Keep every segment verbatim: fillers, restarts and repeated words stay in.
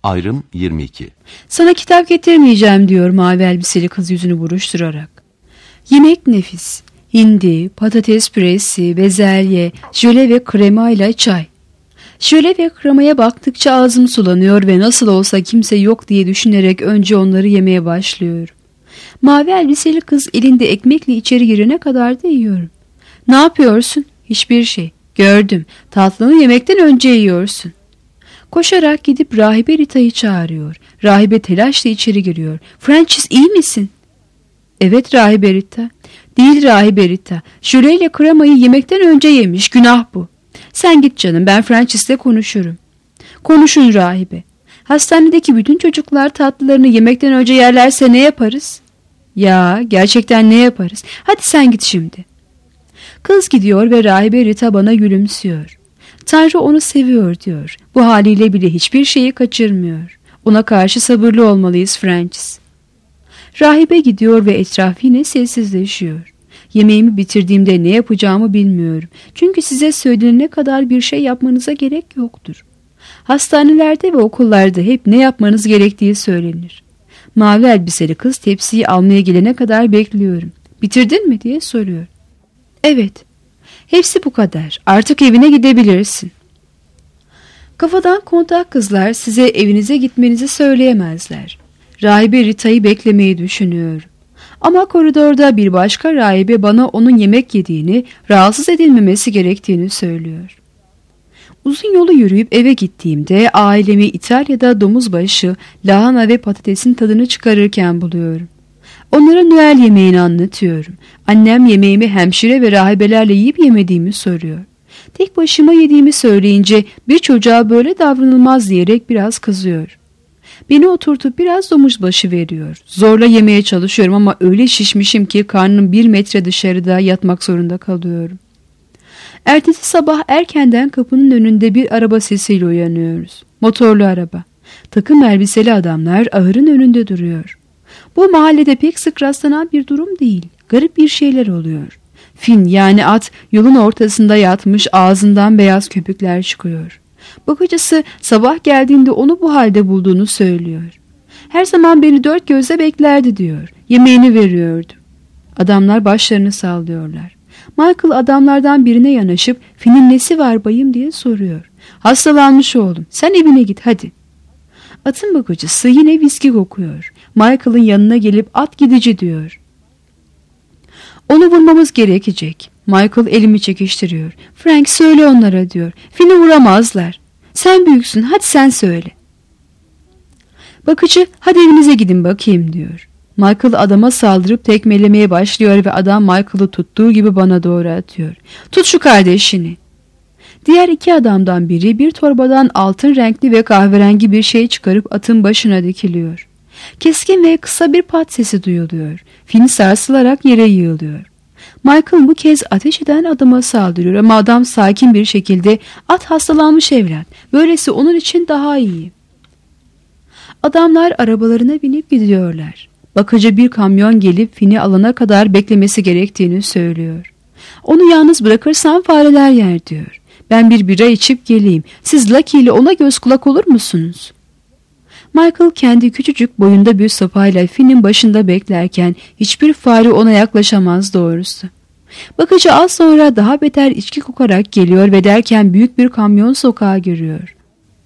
Ayrım yirmi iki. Sana kitap getirmeyeceğim diyor mavi elbiseli kız yüzünü buruşturarak. Yemek nefis. Hindi, patates püresi, bezelye, jöle ve kremayla çay. Jöle ve kremaya baktıkça ağzım sulanıyor ve nasıl olsa kimse yok diye düşünerek önce onları yemeye başlıyorum. Mavi elbiseli kız elinde ekmekle içeri girene kadar da yiyorum. Ne yapıyorsun? Hiçbir şey. Gördüm. Tatlını yemekten önce yiyorsun. Koşarak gidip rahibe Rita'yı çağırıyor. Rahibe telaşla içeri giriyor. Francis, iyi misin? Evet rahibe Rita. Değil rahibe Rita. Jöleyle kremayı yemekten önce yemiş. Günah bu. Sen git canım, ben Francis'le konuşurum. Konuşun rahibe. Hastanedeki bütün çocuklar tatlılarını yemekten önce yerlerse ne yaparız? Ya gerçekten ne yaparız? Hadi sen git şimdi. Kız gidiyor ve rahibe Rita bana gülümsüyor. Tanrı onu seviyor diyor. Bu haliyle bile hiçbir şeyi kaçırmıyor. Ona karşı sabırlı olmalıyız Francis. Rahibe gidiyor ve etraf yine sessizleşiyor. Yemeğimi bitirdiğimde ne yapacağımı bilmiyorum. Çünkü size söylenene kadar bir şey yapmanıza gerek yoktur. Hastanelerde ve okullarda hep ne yapmanız gerektiği söylenir. Mavi elbiseli kız tepsiyi almaya gelene kadar bekliyorum. Bitirdin mi diye soruyor. Evet. Hepsi bu kadar. Artık evine gidebilirsin. Kafadan kontak kızlar size evinize gitmenizi söyleyemezler. Rahibe Rita'yı beklemeyi düşünüyorum. Ama koridorda bir başka rahibe bana onun yemek yediğini, rahatsız edilmemesi gerektiğini söylüyor. Uzun yolu yürüyüp eve gittiğimde ailemi İtalya'da domuzbaşı, lahana ve patatesin tadını çıkarırken buluyorum. Onlara Noel yemeğini anlatıyorum. Annem yemeğimi hemşire ve rahibelerle yiyip yemediğimi soruyor. Tek başıma yediğimi söyleyince bir çocuğa böyle davranılmaz diyerek biraz kızıyor. Beni oturtup biraz domuzbaşı veriyor. Zorla yemeye çalışıyorum ama öyle şişmişim ki karnım bir metre dışarıda yatmak zorunda kalıyorum. Ertesi sabah erkenden kapının önünde bir araba sesiyle uyanıyoruz. Motorlu araba. Takım elbiseli adamlar ahırın önünde duruyor. Bu mahallede pek sık rastlanan bir durum değil. Garip bir şeyler oluyor. Fin yani at yolun ortasında yatmış, ağzından beyaz köpükler çıkıyor. Bakıcısı sabah geldiğinde onu bu halde bulduğunu söylüyor. Her zaman beni dört gözle beklerdi diyor. Yemeğini veriyordu. Adamlar başlarını sallıyorlar. Michael adamlardan birine yanaşıp Fin'in nesi var bayım diye soruyor. Hastalanmış oğlum, sen evine git hadi. Atın bakıcısı yine viski kokuyor. Michael'ın yanına gelip at gidici diyor. Onu vurmamız gerekecek. Michael elimi çekiştiriyor. Frank söyle onlara diyor. Fin'i vuramazlar. Sen büyüksün, hadi sen söyle. Bakıcı hadi evinize gidin bakayım diyor. Michael adama saldırıp tekmelemeye başlıyor ve adam Michael'ı tuttuğu gibi bana doğru atıyor. Tut şu kardeşini. Diğer iki adamdan biri bir torbadan altın renkli ve kahverengi bir şey çıkarıp atın başına dikiliyor. Keskin ve kısa bir pat sesi duyuluyor. Fin sarsılarak yere yığılıyor. Michael bu kez ateş eden adama saldırıyor ama adam sakin bir şekilde at hastalanmış evlat. Böylesi onun için daha iyi. Adamlar arabalarına binip gidiyorlar. Bakıcı bir kamyon gelip Fin'i alana kadar beklemesi gerektiğini söylüyor. Onu yalnız bırakırsam fareler yer diyor. Ben bir bira içip geleyim. Siz Lucky ile ona göz kulak olur musunuz? Michael kendi küçücük boyunda bir sopayla Fin'in başında beklerken hiçbir fare ona yaklaşamaz doğrusu. Bakıcı az sonra daha beter içki kokarak geliyor ve derken büyük bir kamyon sokağa giriyor.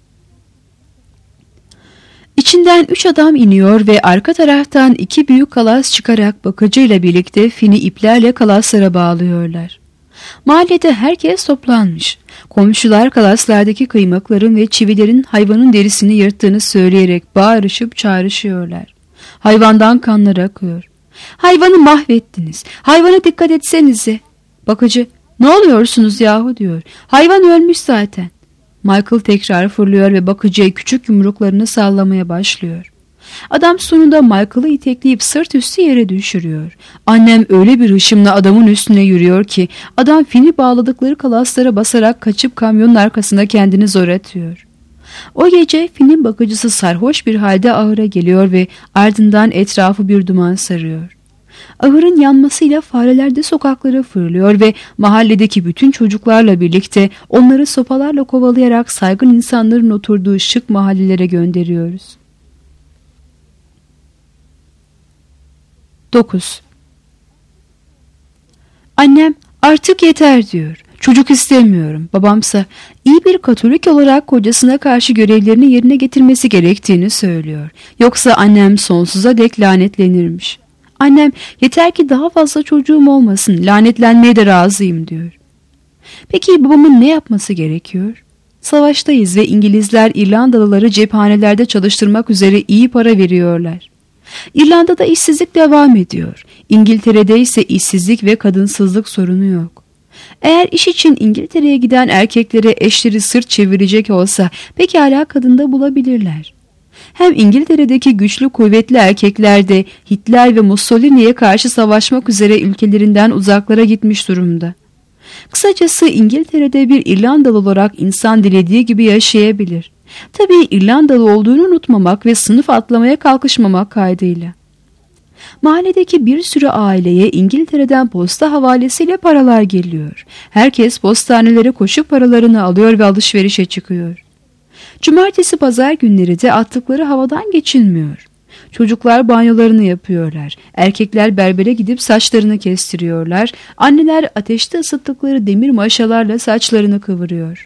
İçinden üç adam iniyor ve arka taraftan iki büyük kalas çıkarak bakıcıyla birlikte Fin'i iplerle kalaslara bağlıyorlar. Mahallede herkes toplanmış. Komşular kalaslardaki kıymakların ve çivilerin hayvanın derisini yırttığını söyleyerek bağırışıp çağrışıyorlar. Hayvandan kanlar akıyor. Hayvanı mahvettiniz. Hayvana dikkat etsenize. Bakıcı, ne oluyorsunuz yahu diyor. Hayvan ölmüş zaten. Michael tekrar fırlıyor ve bakıcıya küçük yumruklarını sallamaya başlıyor. Adam sonunda Michael'ı itekleyip sırt üstü yere düşürüyor. Annem öyle bir hışımla adamın üstüne yürüyor ki adam Fin'i bağladıkları kalaslara basarak kaçıp kamyonun arkasına kendini zor atıyor. O gece Fin'in bakıcısı sarhoş bir halde ahıra geliyor ve ardından etrafı bir duman sarıyor. Ahırın yanmasıyla fareler de sokaklara fırlıyor ve mahalledeki bütün çocuklarla birlikte onları sopalarla kovalayarak saygın insanların oturduğu şık mahallelere gönderiyoruz. dokuz. Annem artık yeter diyor. Çocuk istemiyorum. Babamsa iyi bir Katolik olarak kocasına karşı görevlerini yerine getirmesi gerektiğini söylüyor. Yoksa annem sonsuza dek lanetlenirmiş. Annem yeter ki daha fazla çocuğum olmasın, lanetlenmeye de razıyım diyor. Peki babamın ne yapması gerekiyor? Savaştayız ve İngilizler İrlandalıları cephanelerde çalıştırmak üzere iyi para veriyorlar. İrlanda'da işsizlik devam ediyor. İngiltere'de ise işsizlik ve kadınsızlık sorunu yok. Eğer iş için İngiltere'ye giden erkeklere eşleri sırt çevirecek olsa pekala kadında bulabilirler. Hem İngiltere'deki güçlü kuvvetli erkekler de Hitler ve Mussolini'ye karşı savaşmak üzere ülkelerinden uzaklara gitmiş durumda. Kısacası İngiltere'de bir İrlandalı olarak insan dilediği gibi yaşayabilir. Tabii İrlandalı olduğunu unutmamak ve sınıf atlamaya kalkışmamak kaydıyla. Mahalledeki bir sürü aileye İngiltere'den posta havalesiyle paralar geliyor. Herkes postanelere koşup paralarını alıyor ve alışverişe çıkıyor. Cumartesi pazar günleri de attıkları havadan geçilmiyor. Çocuklar banyolarını yapıyorlar. Erkekler berbere gidip saçlarını kestiriyorlar. Anneler ateşte ısıttıkları demir maşalarla saçlarını kıvırıyor.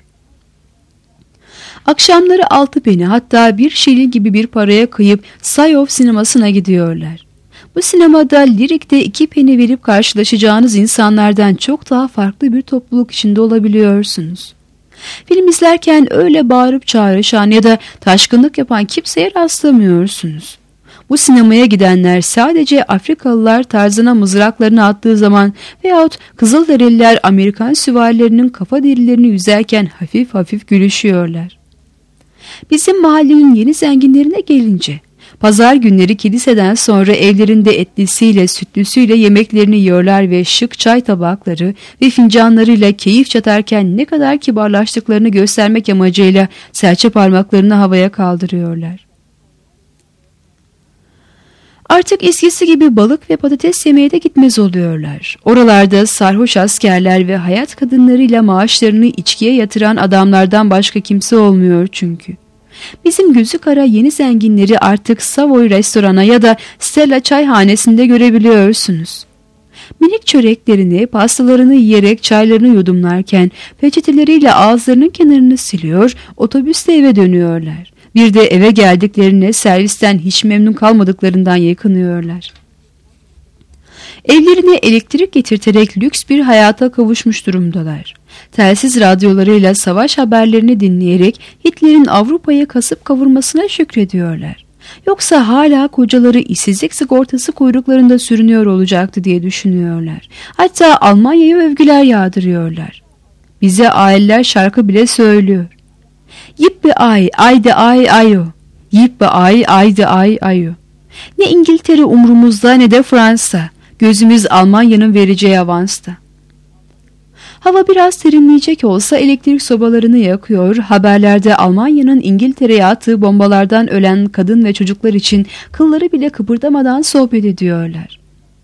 Akşamları altı peni hatta bir şilin gibi bir paraya kıyıp Sayov sinemasına gidiyorlar. Bu sinemada Lirik'te iki peni verip karşılaşacağınız insanlardan çok daha farklı bir topluluk içinde olabiliyorsunuz. Film izlerken öyle bağırıp çağrışan ya da taşkınlık yapan kimseye rastlamıyorsunuz. Bu sinemaya gidenler sadece Afrikalılar tarzına mızraklarını attığı zaman veyahut Kızılderililer Amerikan süvarilerinin kafa derilerini yüzerken hafif hafif gülüşüyorlar. Bizim mahallenin yeni zenginlerine gelince, pazar günleri kiliseden sonra evlerinde etlisiyle sütlüsüyle yemeklerini yiyorlar ve şık çay tabakları ve fincanlarıyla keyif çatarken ne kadar kibarlaştıklarını göstermek amacıyla serçe parmaklarını havaya kaldırıyorlar. Artık eskisi gibi balık ve patates yemeye de gitmez oluyorlar. Oralarda sarhoş askerler ve hayat kadınlarıyla maaşlarını içkiye yatıran adamlardan başka kimse olmuyor çünkü. Bizim gözü kara yeni zenginleri artık Savoy restorana ya da Stella çayhanesinde görebiliyorsunuz. Minik çöreklerini, pastalarını yiyerek çaylarını yudumlarken peçeteleriyle ağızlarının kenarını siliyor, otobüste eve dönüyorlar. Bir de eve geldiklerine servisten hiç memnun kalmadıklarından yakınıyorlar. Evlerine elektrik getirterek lüks bir hayata kavuşmuş durumdalar. Telsiz radyolarıyla savaş haberlerini dinleyerek Hitler'in Avrupa'yı kasıp kavurmasına şükrediyorlar. Yoksa hala kocaları işsizlik sigortası kuyruklarında sürünüyor olacaktı diye düşünüyorlar. Hatta Almanya'ya övgüler yağdırıyorlar. Bize aileler şarkı bile söylüyor. Yippe ay, ayde ay ayo. Yippe ay, ayde ay ayo. Ne İngiltere umrumuzda ne de Fransa. Gözümüz Almanya'nın vereceği avansta. Hava biraz serinleyecek olsa elektrik sobalarını yakıyor, haberlerde Almanya'nın İngiltere'ye attığı bombalardan ölen kadın ve çocuklar için kılları bile kıpırdamadan sohbet ediyorlar.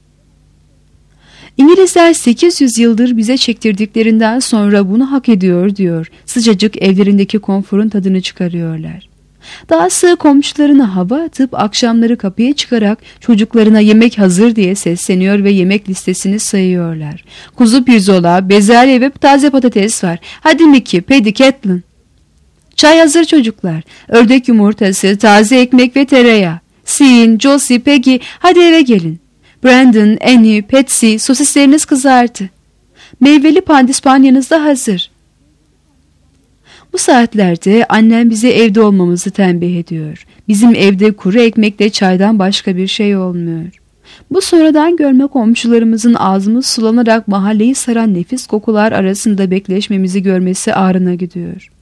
İngilizler sekiz yüz yıldır bize çektirdiklerinden sonra bunu hak ediyor diyor, sıcacık evlerindeki konforun tadını çıkarıyorlar. Dahası komşularına hava atıp akşamları kapıya çıkarak çocuklarına yemek hazır diye sesleniyor ve yemek listesini sayıyorlar. Kuzu pirzola, bezelye ve taze patates var. Hadi Mickey, Paddy, Catelyn. Çay hazır çocuklar. Ördek yumurtası, taze ekmek ve tereyağı. Sean, Josie, Peggy, hadi eve gelin. Brandon, Annie, Patsy, sosisleriniz kızardı. Meyveli pandispanyanız da hazır. Bu saatlerde annem bize evde olmamızı tembih ediyor. Bizim evde kuru ekmekle çaydan başka bir şey olmuyor. Bu sonradan görme komşularımızın ağzımız sulanarak mahalleyi saran nefis kokular arasında bekleşmemizi görmesi ağrına gidiyor.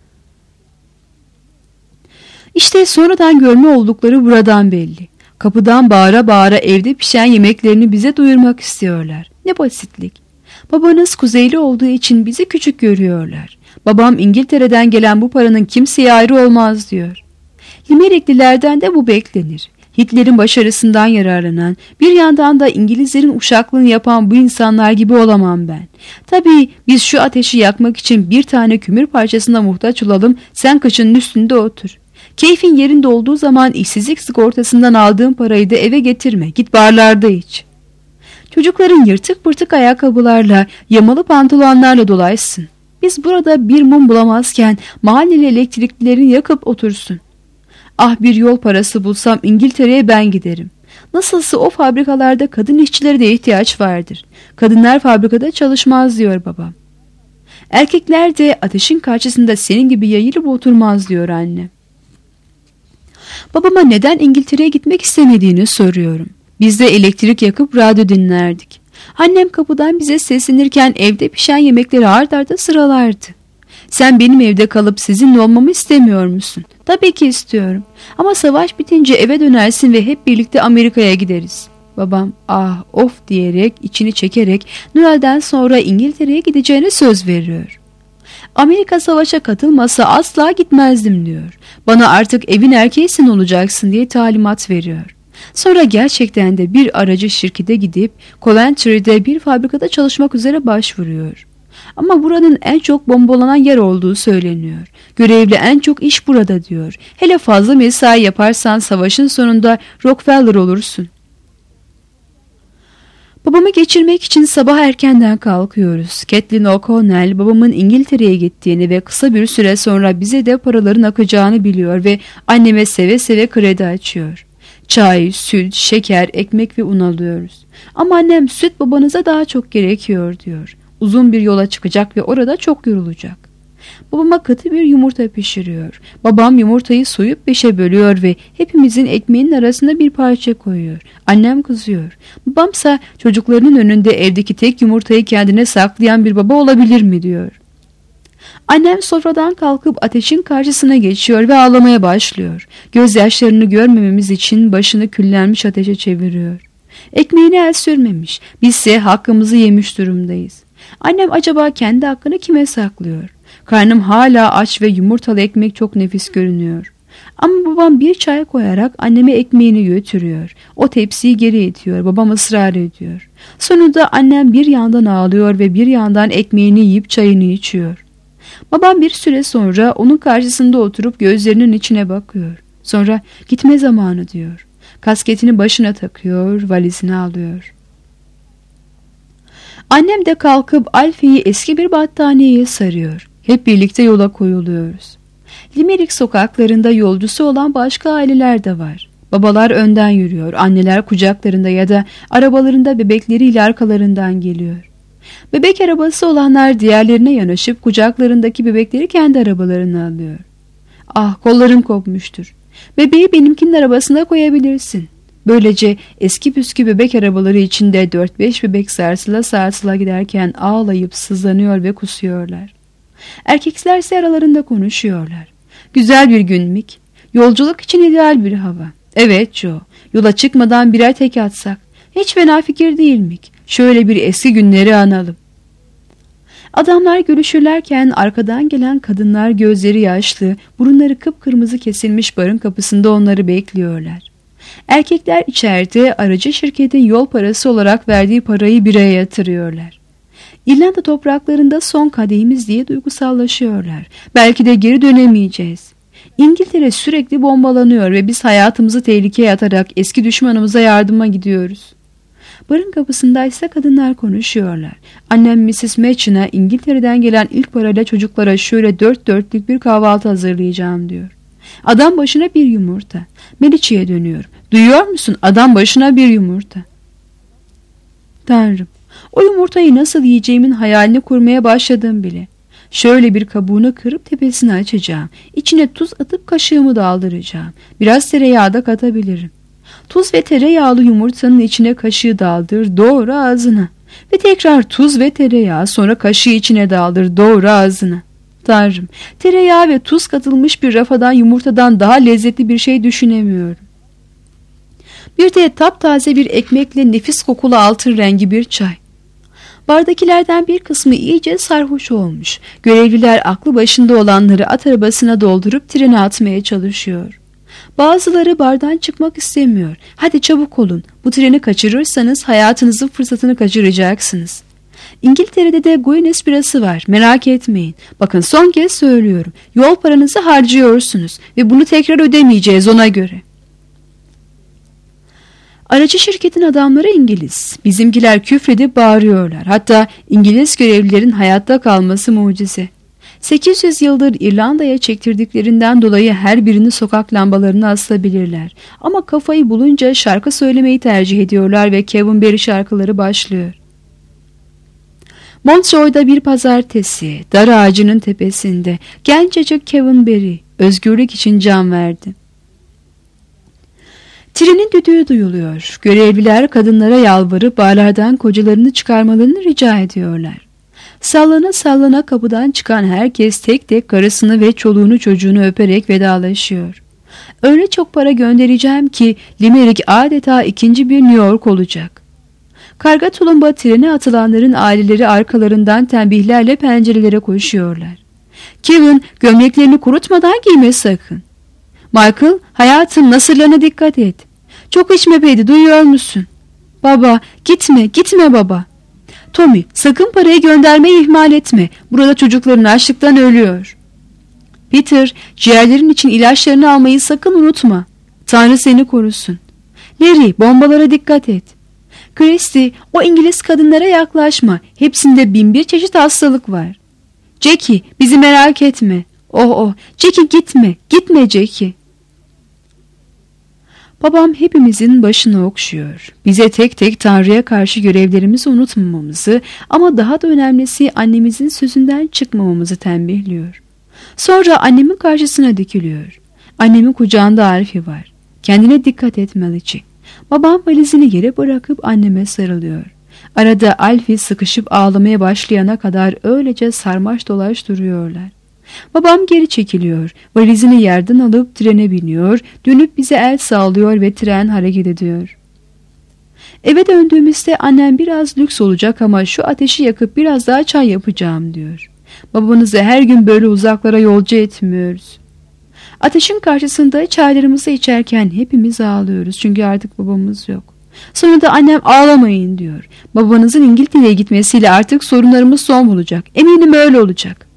İşte sonradan görme oldukları buradan belli. Kapıdan bağıra bağıra evde pişen yemeklerini bize duyurmak istiyorlar. Ne basitlik. Babanız kuzeyli olduğu için bizi küçük görüyorlar. Babam İngiltere'den gelen bu paranın kimseye ayrı olmaz diyor. Limeriklilerden de bu beklenir. Hitler'in başarısından yararlanan, bir yandan da İngilizlerin uşaklığını yapan bu insanlar gibi olamam ben. Tabii biz şu ateşi yakmak için bir tane kümür parçasına muhtaç olalım, sen kışının üstünde otur. Keyfin yerinde olduğu zaman işsizlik sigortasından aldığın parayı da eve getirme, git barlarda iç. Çocukların yırtık pırtık ayakkabılarla, yamalı pantolonlarla dolaşsın. Biz burada bir mum bulamazken mahalleli elektriklilerin yakıp otursun. Ah, bir yol parası bulsam İngiltere'ye ben giderim. Nasılsa o fabrikalarda kadın işçilere de ihtiyaç vardır. Kadınlar fabrikada çalışmaz diyor babam. Erkekler de ateşin karşısında senin gibi yayılıp oturmaz diyor anne. Babama neden İngiltere'ye gitmek istemediğini soruyorum. Biz de elektrik yakıp radyo dinlerdik. Annem kapıdan bize seslenirken evde pişen yemekleri art arda sıralardı. Sen benim evde kalıp sizinle olmamı istemiyor musun? Tabii ki istiyorum. Ama savaş bitince eve dönersin ve hep birlikte Amerika'ya gideriz. Babam ah of diyerek içini çekerek Noel'den sonra İngiltere'ye gideceğine söz veriyor. Amerika savaşa katılmasa asla gitmezdim diyor. Bana artık evin erkeğisin olacaksın diye talimat veriyor. Sonra gerçekten de bir aracı şirkete gidip Coventry'de bir fabrikada çalışmak üzere başvuruyor. Ama buranın en çok bombalanan yer olduğu söyleniyor. Görevli en çok iş burada diyor. Hele fazla mesai yaparsan savaşın sonunda Rockefeller olursun. Babamı geçirmek için sabah erkenden kalkıyoruz. Kathleen O'Connell babamın İngiltere'ye gittiğini ve kısa bir süre sonra bize de paraların akacağını biliyor ve anneme seve seve kredi açıyor. Çay, süt, şeker, ekmek ve un alıyoruz. Ama annem süt babanıza daha çok gerekiyor diyor. Uzun bir yola çıkacak ve orada çok yorulacak. Babama katı bir yumurta pişiriyor. Babam yumurtayı soyup beşe bölüyor ve hepimizin ekmeğinin arasına bir parça koyuyor. Annem kızıyor. Babamsa çocuklarının önünde evdeki tek yumurtayı kendine saklayan bir baba olabilir mi diyor. Annem sofradan kalkıp ateşin karşısına geçiyor ve ağlamaya başlıyor. Gözyaşlarını görmememiz için başını küllenmiş ateşe çeviriyor. Ekmeğine el sürmemiş. Bizse hakkımızı yemiş durumdayız. Annem acaba kendi hakkını kime saklıyor? Karnım hala aç ve yumurtalı ekmek çok nefis görünüyor. Ama babam bir çay koyarak anneme ekmeğini götürüyor. O tepsiyi geri itiyor. Babam ısrar ediyor. Sonunda annem bir yandan ağlıyor ve bir yandan ekmeğini yiyip çayını içiyor. Babam bir süre sonra onun karşısında oturup gözlerinin içine bakıyor. Sonra gitme zamanı diyor. Kasketini başına takıyor, valizini alıyor. Annem de kalkıp Alfie'yi eski bir battaniyeye sarıyor. Hep birlikte yola koyuluyoruz. Limerick sokaklarında yolcusu olan başka aileler de var. Babalar önden yürüyor, anneler kucaklarında ya da arabalarında bebekleriyle arkalarından geliyor. Bebek arabası olanlar diğerlerine yanaşıp kucaklarındaki bebekleri kendi arabalarına alıyor. Ah, kollarım kopmuştur. Bebeği benimkinin arabasına koyabilirsin. Böylece eski püskü bebek arabaları içinde dört beş bebek sarsıla sarsıla giderken ağlayıp sızlanıyor ve kusuyorlar. Erkekler ise aralarında konuşuyorlar. Güzel bir gün Mick. Yolculuk için ideal bir hava. Evet Joe, yola çıkmadan birer tek atsak. Hiç fena fikir değil Mick. Şöyle bir eski günleri analım. Adamlar görüşürlerken arkadan gelen kadınlar gözleri yaşlı, burunları kıpkırmızı kesilmiş barın kapısında onları bekliyorlar. Erkekler içeride aracı şirketin yol parası olarak verdiği parayı biraya yatırıyorlar. İrlanda topraklarında son kadehimiz diye duygusallaşıyorlar. Belki de geri dönemeyeceğiz. İngiltere sürekli bombalanıyor ve biz hayatımızı tehlikeye atarak eski düşmanımıza yardıma gidiyoruz. Barın kapısındaysa kadınlar konuşuyorlar. Annem missus Machin'a İngiltere'den gelen ilk parayla çocuklara şöyle dört dörtlük bir kahvaltı hazırlayacağım diyor. Adam başına bir yumurta. Melici'ye dönüyorum. Duyuyor musun? Adam başına bir yumurta. Tanrım, o yumurtayı nasıl yiyeceğimin hayalini kurmaya başladım bile. Şöyle bir kabuğunu kırıp tepesini açacağım. İçine tuz atıp kaşığımı daldıracağım. Biraz tereyağı da katabilirim. Tuz ve tereyağlı yumurtanın içine kaşığı daldır, doğru ağzına. Ve tekrar tuz ve tereyağı, sonra kaşığı içine daldır, doğru ağzına. Tanrım, tereyağı ve tuz katılmış bir rafadan yumurtadan daha lezzetli bir şey düşünemiyorum. Bir de taptaze bir ekmekle nefis kokulu altın rengi bir çay. Bardakilerden bir kısmı iyice sarhoş olmuş. Görevliler aklı başında olanları at arabasına doldurup trene atmaya çalışıyor. Bazıları bardan çıkmak istemiyor. Hadi çabuk olun. Bu treni kaçırırsanız hayatınızın fırsatını kaçıracaksınız. İngiltere'de de Guinness birası var. Merak etmeyin. Bakın son kez söylüyorum. Yol paranızı harcıyorsunuz ve bunu tekrar ödemeyeceğiz ona göre. Aracı şirketin adamları İngiliz. Bizimkiler küfredip bağırıyorlar. Hatta İngiliz görevlilerin hayatta kalması mucize. sekiz yüz yıldır İrlanda'ya çektirdiklerinden dolayı her birini sokak lambalarına asabilirler. Ama kafayı bulunca şarkı söylemeyi tercih ediyorlar ve Kevin Barry şarkıları başlıyor. Montreux'da bir pazartesi, dar ağacının tepesinde gencecik Kevin Barry özgürlük için can verdi. Trenin düdüğü duyuluyor. Görevliler kadınlara yalvarıp barlardan kocalarını çıkarmalarını rica ediyorlar. Sallana sallana kapıdan çıkan herkes tek tek karısını ve çoluğunu çocuğunu öperek vedalaşıyor. Öyle çok para göndereceğim ki Limerick adeta ikinci bir New York olacak. Karga tulumba trene atılanların aileleri arkalarından tembihlerle pencerelere koşuyorlar. Kevin, gömleklerini kurutmadan giyme sakın. Michael, hayatım nasırlarına dikkat et. Çok içme Paddy, duyuyor musun? Baba, gitme, gitme baba. Tommy, sakın parayı göndermeyi ihmal etme. Burada çocukların açlıktan ölüyor. Peter, ciğerlerin için ilaçlarını almayı sakın unutma. Tanrı seni korusun. Larry, bombalara dikkat et. Christy, o İngiliz kadınlara yaklaşma. Hepsinde bin bir çeşit hastalık var. Jackie, bizi merak etme. Oh oh, Jackie gitme, gitme Jackie. Babam hepimizin başını okşuyor. Bize tek tek Tanrı'ya karşı görevlerimizi unutmamamızı ama daha da önemlisi annemizin sözünden çıkmamamızı tembihliyor. Sonra annemin karşısına dikiliyor. Annemin kucağında Alfie var. Kendine dikkat et Melody. Babam valizini yere bırakıp anneme sarılıyor. Arada Alfie sıkışıp ağlamaya başlayana kadar öylece sarmaş dolaş duruyorlar. Babam geri çekiliyor, valizini yerden alıp trene biniyor, dönüp bize el sallıyor ve tren hareket ediyor. Eve döndüğümüzde annem biraz lüks olacak ama şu ateşi yakıp biraz daha çay yapacağım diyor. Babanızı her gün böyle uzaklara yolcu etmiyoruz. Ateşin karşısında çaylarımızı içerken hepimiz ağlıyoruz çünkü artık babamız yok. Sonra da annem ağlamayın diyor. Babanızın İngiltere'ye gitmesiyle artık sorunlarımız son bulacak. Eminim öyle olacak.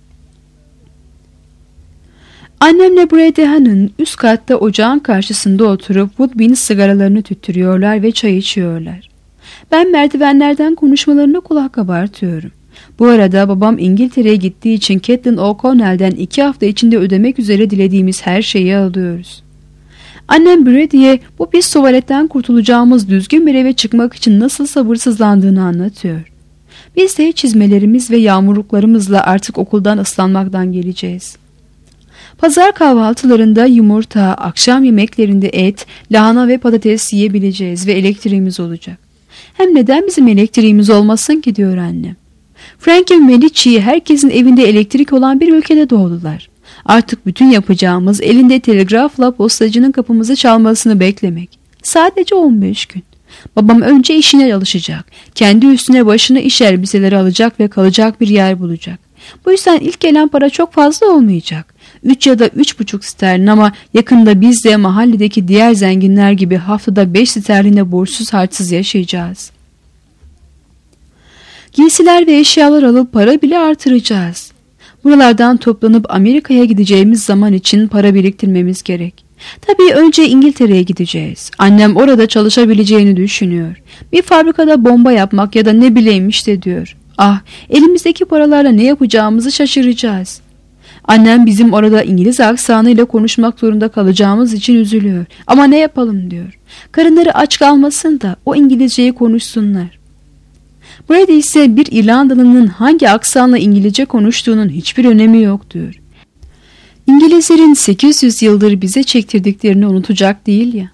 Annemle Brady Han'ın üst katta ocağın karşısında oturup Woodbine sigaralarını tüttürüyorlar ve çay içiyorlar. Ben merdivenlerden konuşmalarına kulak kabartıyorum. Bu arada babam İngiltere'ye gittiği için Caitlin O'Connell'den iki hafta içinde ödemek üzere dilediğimiz her şeyi alıyoruz. Annem Brady'ye bu pis tuvaletten kurtulacağımız düzgün bir eve çıkmak için nasıl sabırsızlandığını anlatıyor. Biz de çizmelerimiz ve yağmurluklarımızla artık okuldan ıslanmaktan geleceğiz. Pazar kahvaltılarında yumurta, akşam yemeklerinde et, lahana ve patates yiyebileceğiz ve elektriğimiz olacak. Hem neden bizim elektriğimiz olmasın ki diyor annem. Frank ve Medici herkesin evinde elektrik olan bir ülkede doğdular. Artık bütün yapacağımız elinde telgrafla postacının kapımızı çalmasını beklemek. Sadece on beş gün. Babam önce işine alışacak. Kendi üstüne başına iş elbiseleri alacak ve kalacak bir yer bulacak. Bu yüzden ilk gelen para çok fazla olmayacak. Üç ya da üç buçuk sterlin ama yakında biz de mahalledeki diğer zenginler gibi haftada beş sterline borçsuz harçsız yaşayacağız. Giysiler ve eşyalar alıp para bile artıracağız. Buralardan toplanıp Amerika'ya gideceğimiz zaman için para biriktirmemiz gerek. Tabii önce İngiltere'ye gideceğiz. Annem orada çalışabileceğini düşünüyor. Bir fabrikada bomba yapmak ya da ne bileyim işte diyor. Ah, elimizdeki paralarla ne yapacağımızı şaşıracağız. Annem bizim orada İngiliz aksanıyla konuşmak zorunda kalacağımız için üzülüyor. Ama ne yapalım diyor. Karınları aç kalmasın da o İngilizceyi konuşsunlar. Brady ise bir İrlandalı'nın hangi aksanla İngilizce konuştuğunun hiçbir önemi yok diyor. İngilizlerin sekiz yüz yıldır bize çektirdiklerini unutacak değil ya.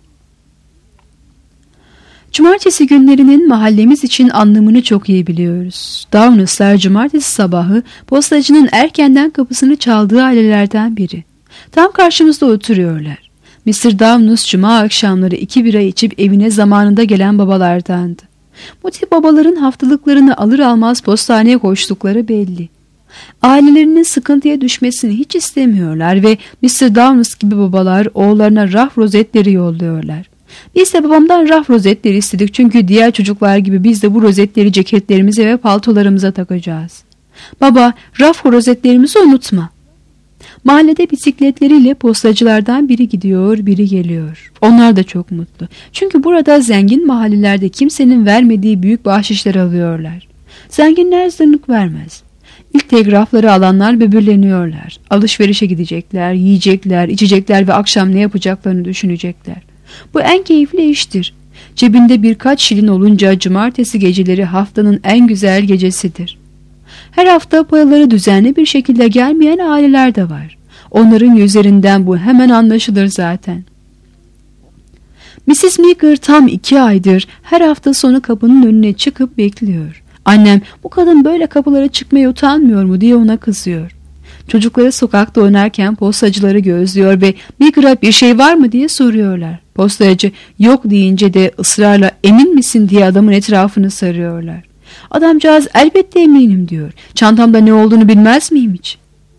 Cumartesi günlerinin mahallemiz için anlamını çok iyi biliyoruz. Downus'lar cumartesi sabahı postacının erkenden kapısını çaldığı ailelerden biri. Tam karşımızda oturuyorlar. mister Downus cuma akşamları iki bira içip evine zamanında gelen babalardandı. Bu tip babaların haftalıklarını alır almaz postaneye koştukları belli. Ailelerinin sıkıntıya düşmesini hiç istemiyorlar ve mister Downes gibi babalar oğullarına raf rozetleri yolluyorlar. Biz de babamdan raf rozetleri istedik çünkü diğer çocuklar gibi biz de bu rozetleri ceketlerimize ve paltolarımıza takacağız. Baba, raf rozetlerimizi unutma. Mahallede bisikletleriyle postacılardan biri gidiyor, biri geliyor. Onlar da çok mutlu. Çünkü burada zengin mahallelerde kimsenin vermediği büyük bahşişler alıyorlar. Zenginler zırnık vermez. İlk telgrafları alanlar böbürleniyorlar. Alışverişe gidecekler, yiyecekler, içecekler ve akşam ne yapacaklarını düşünecekler. Bu en keyifli iştir. Cebinde birkaç şilin olunca cumartesi geceleri haftanın en güzel gecesidir. Her hafta paraları düzenli bir şekilde gelmeyen aileler de var. Onların yüzlerinden bu hemen anlaşılır zaten. missis Meager tam iki aydır her hafta sonu kapının önüne çıkıp bekliyor. Annem bu kadın böyle kapılara çıkmaya utanmıyor mu diye ona kızıyor. Çocukları sokakta oynarken postacıları gözlüyor ve Meager'a bir şey var mı diye soruyorlar. Postacı yok deyince de ısrarla emin misin diye adamın etrafını sarıyorlar. Adamcağız elbette eminim diyor. Çantamda ne olduğunu bilmez miyim hiç?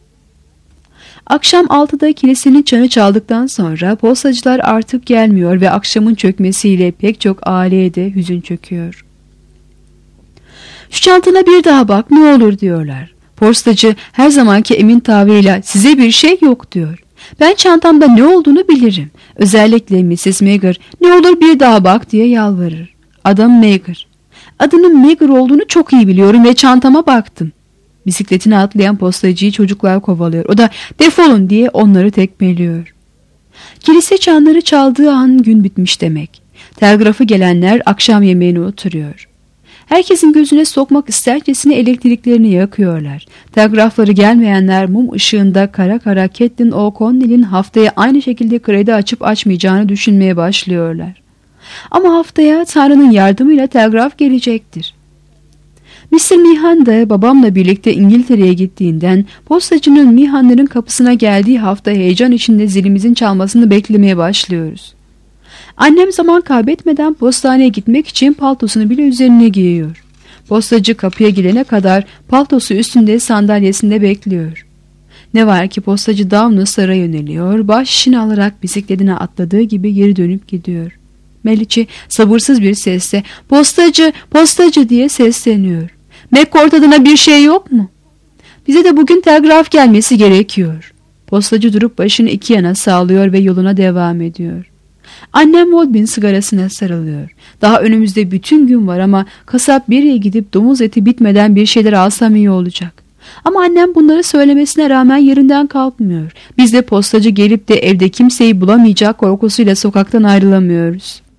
Akşam altıda kilisenin çanı çaldıktan sonra postacılar artık gelmiyor ve akşamın çökmesiyle pek çok aileye de hüzün çöküyor. Şu çantana bir daha bak ne olur diyorlar. Postacı her zamanki emin tavrıyla size bir şey yok diyor. Ben çantamda ne olduğunu bilirim. Özellikle missis Meager ne olur bir daha bak diye yalvarır. Adam Meager. Adının Meager olduğunu çok iyi biliyorum ve çantama baktım. Bisikletine atlayan postacıyı çocuklar kovalıyor. O da defolun diye onları tekmeliyor. Kilise çanları çaldığı an gün bitmiş demek. Telgrafı gelenler akşam yemeğine oturuyor. Herkesin gözüne sokmak istercesine elektriklerini yakıyorlar. Telgrafları gelmeyenler mum ışığında kara kara Catelyn O'Connell'in haftaya aynı şekilde kredi açıp açmayacağını düşünmeye başlıyorlar. Ama haftaya Tanrı'nın yardımıyla telgraf gelecektir. mister Meehan da babamla birlikte İngiltere'ye gittiğinden postacının Meehan'ların kapısına geldiği hafta heyecan içinde zilimizin çalmasını beklemeye başlıyoruz. Annem zaman kaybetmeden postaneye gitmek için paltosunu bile üzerine giyiyor. Postacı kapıya gelene kadar paltosu üstünde sandalyesinde bekliyor. Ne var ki postacı Downes'lara yöneliyor, bahşişini alarak bisikletine atladığı gibi geri dönüp gidiyor. Meliçi sabırsız bir sesle postacı postacı diye sesleniyor. McCourt adına bir şey yok mu? Bize de bugün telgraf gelmesi gerekiyor. Postacı durup başını iki yana sağlıyor ve yoluna devam ediyor. Annem Woodbine sigarasına sarılıyor. Daha önümüzde bütün gün var ama kasap bir yere gidip domuz eti bitmeden bir şeyler alsam iyi olacak. Ama annem bunları söylemesine rağmen yerinden kalkmıyor. Biz de postacı gelip de evde kimseyi bulamayacak korkusuyla sokaktan ayrılamıyoruz.